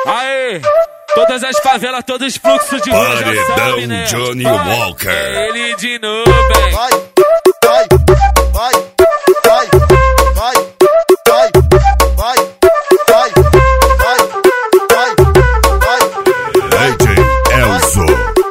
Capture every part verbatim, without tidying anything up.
Aê! Todas as favelas, todos os fluxos de rua já sabe, né? Johnny Vai, Walker. é ele de novo, hein? Vai, vai, vai, vai, vai, vai, vai, vai, vai, vai, D J Elzo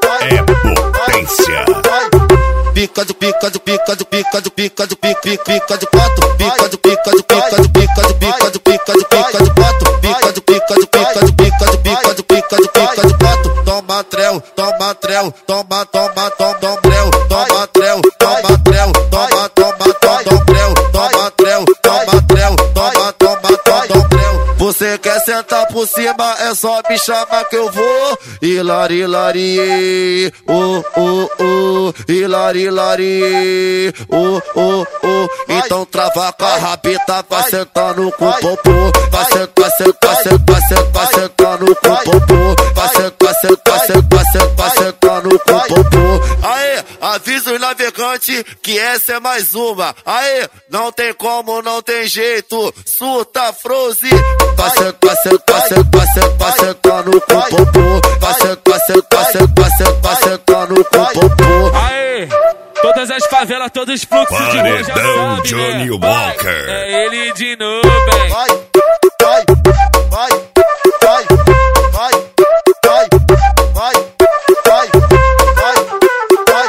é potência. Pica do pica do pica do pica do pica do pica pica pica do pato, pica do pica do pica do pica do pica do pica do pica do pato, pica do pica do pica do pica do pica do pica do pica do pato. Toma trel, toma trel, toma toma toma toma trel, toma trel, toma trel, toma toma toma trel, toma trel, toma trel, toma toma toma trel. Você quer sentar por cima, é só me chamar que eu vou. Hilari, hilari, oh, oh, oh, hilari, hilari, oh, oh, oh. Então trava com a rabita, vai sentando com o popô. Vai sentar, sentar, sentar, sentar, sentando com o popô. Vai sentar, sentar, sentar, sentar, sentando com o popô. Aê, avisa os navegantes que essa é mais uma. Aê, não tem como, não tem jeito. Surta, Froze. Vai sentar, sentar, sentar, sentar, sentando com o popô. Vai sentar, sentar, sentar, sentar, sentando com o popô. Aê! Todas as favelas, todos os fluxos de rua já Paredão sabe, Johnny né? Vai, Walker. é ele de novo, hein? Vai, vai, vai, vai, vai, vai, vai, vai, vai, vai,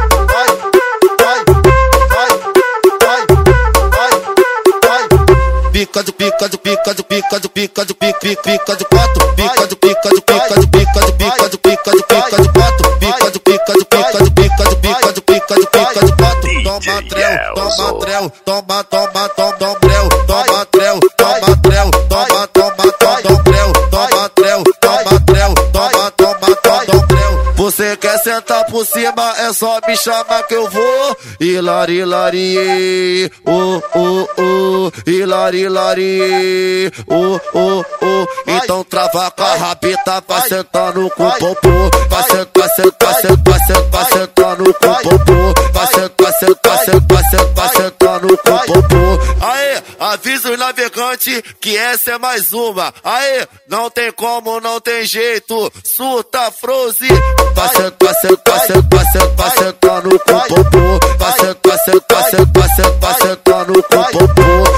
vai, vai, vai, vai. Pica do pica do pica do pica do pica do pica pica pica do pato, pica do pica do pica do pica do pica do pica do pica do pato, pica do pica do pica do pica do pica do pica do pica do pato. Toma trel, toma trel, toma toma toma trel, toma trel, toma trel, toma toma toma trel, toma trel, toma trel, toma toma toma trel. Você quer sentar por cima, é só me chamar que eu vou. Hilari, hilari, oh, oh, oh, hilari, hilari, oh, oh, oh. Então trava com a rabita, vai sentando com o popô. Vai sentar, sentar, sentar, sentar, sentando com o popô. Vai sentar, sentar, sentar, sentar, sentando com o popô. Aê, avisa os navegantes que essa é mais uma. Aê, não tem como, não tem jeito. Surta, Froze. Vai sentar, sentar, sentar, sentar, sentando com o popô. Vai sentar, sentar, sentar, sentar, sentando com o popô.